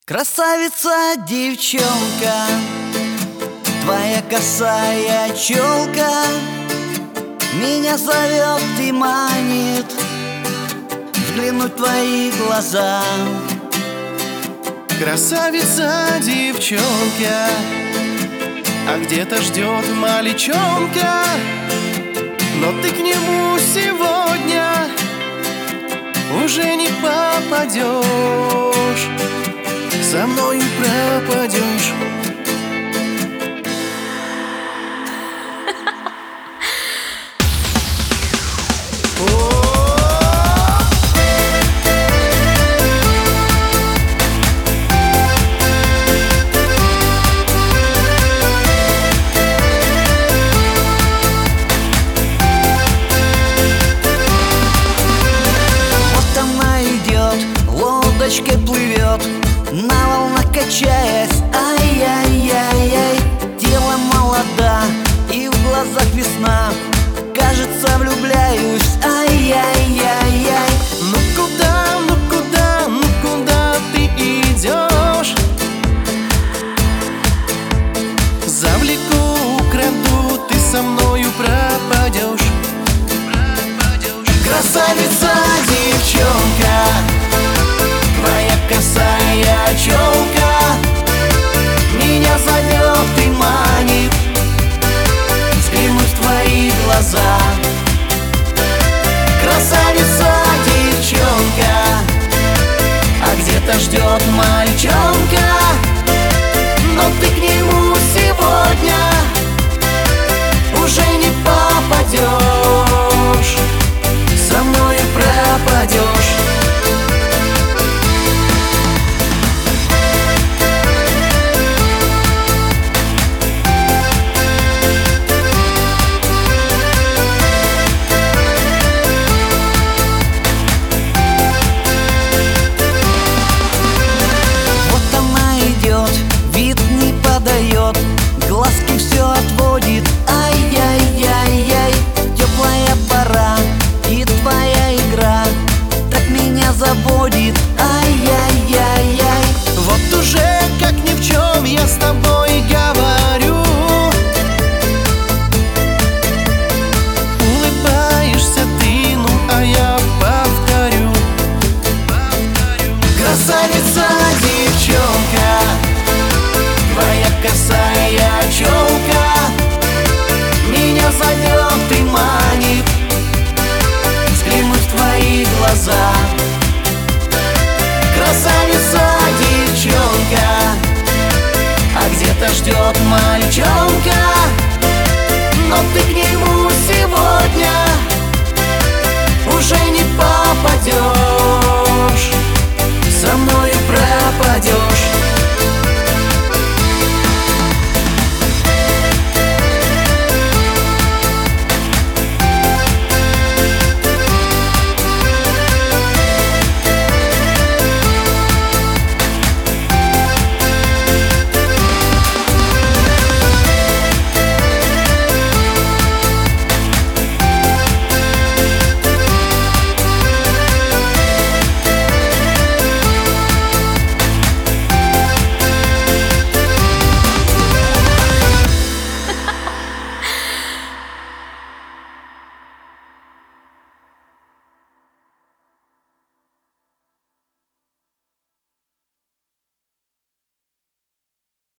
Красавица девчонка, твоя косая челка меня зовет и манит взглянуть в твои глаза. Красавица девчонка, а где-то ждет мальчонка, но ты к нему сегодня уже не попадешь, со мною пропадешь. Лодочкой плывет, на волнах качаясь, ай-яй-яй-яй. Тело молода и в глазах весна, кажется, влюбляюсь, ай-яй-яй-яй. Ну куда ты идешь? Завлеку, украду, ты со мною пропадешь. Красавица девчонка, твоя косая челка меня зовет и манит взглянуть в твои глаза. Красавица девчонка, а где-то ждет мальчонка, но ты к нему сегодня уже не попадешь, со мною пропадешь. Глазки все отводит, ай-яй-яй-яй. Теплая пора и твоя игра так меня заводит, ай-яй-яй-яй. Вот уже как ни в чем я с тобой говорю, улыбаешься ты, ну а я повторю. Красавица девчонка, твоя косая челка меня зовет и манит взглянуть в твои глаза.